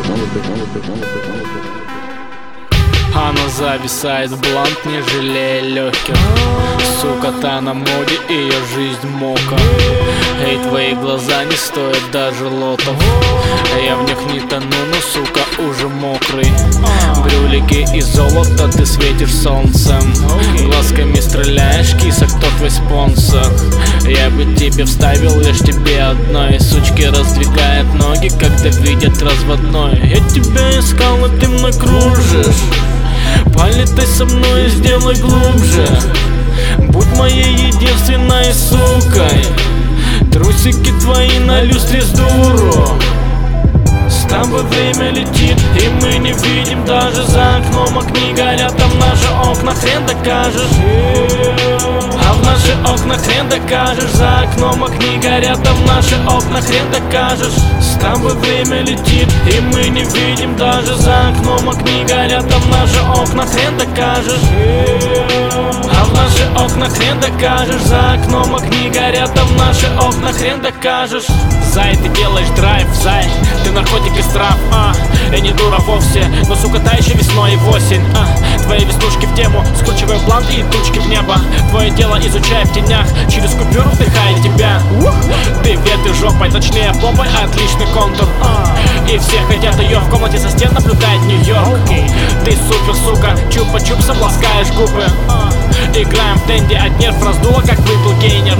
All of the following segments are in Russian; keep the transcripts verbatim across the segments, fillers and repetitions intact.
Она зависает блант, не жалея легких. Сука, та на моде, ее жизнь мока. Эй, твои глаза не стоят даже лотов. Я в них не тону, но, сука, уже мокрый. Брюлики из золота, ты светишь солнцем. Глазками стреляешь, киса, кто твой спонсор? Я бы тебе вставил лишь тебе одной. Сучки раздвигают ноги, когда видят разводной. Я тебя искал, но ты мной кружишь. Полетай со мной и сделай глубже. Будь моей единственной сукой. Трусики твои на люстре с дуру. С тобой время летит, и мы не видим даже за окном огни горят. Там наши окна хрен докажешь. А в наши окна хрен докажешь. За окном огни горят, а в наши окна хрен докажешь. С тобой время летит, и мы не видим даже за окном огни горят. А в наши окна хрен докажешь. А в наши окна хрен докажешь. За окном огни горят, а в наши окна хрен докажешь. Зай, ты делаешь драйв, зай, ты наркотик из трав, а я не дура вовсе, но, сука, та еще весной и в осень, а твои веснушки в тему, скручивай блант и тучки в небо. Твое дело изучай в тенях, через купюру вдыхай тебя. Ты ветры жопой, точнее попой, отличный контур, и все хотят ее, в комнате со стен наблюдает Нью-Йорк. Ты супер, сука, чупа-чуп, собласкаешь губы. Играем в тенди, от нерв раздуло, как выпил гейнер.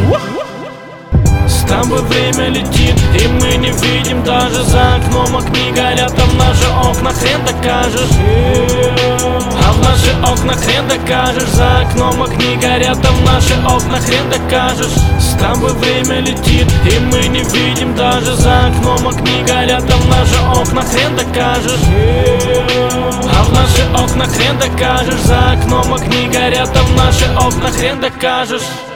С тобой время летит, и мы не видим даже за окном огни горят. А в наши окна хрен докажешь. А в наши окна хрен докажешь. За окном огни горят, а в наши окна хрен докажешь. С тобой время летит, и мы не видим даже за окном огни горят. А в наши окна хрен докажешь. А в наши окна хрен докажешь. За окном огни горят, а в наши окна хрен докажешь.